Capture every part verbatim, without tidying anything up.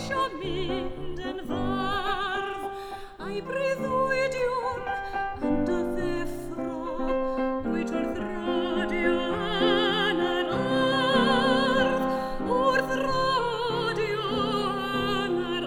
sio mynd yn fardd, a'i breuddwydion yn dy ddeffro, wyd wrth radio yn yr ardd, wrth radio yn yr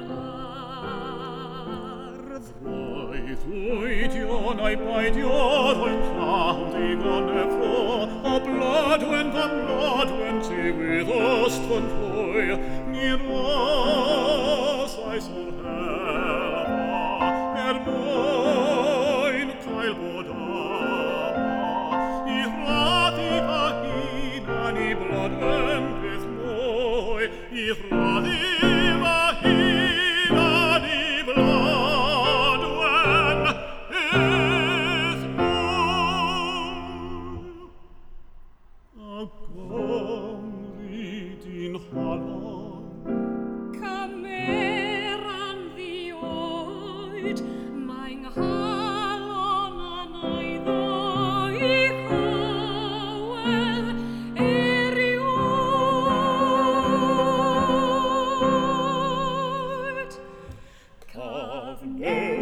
ardd. Breuddwydion a'i baidiodd yn llawn digon effro, a bladwent am bladwent i wydd ostfon llwy, ni ras eis o'r helfa, er mwyn cael bod ama, i rhaddu fy hunan i bladwent beth mwy, i rhaddu fy hunan i bladwent beth mwy. A Gymru di'n halon, Cymeran ddioed, mae'n nghalon yn ei ddoi chywel eriod. Cyfnod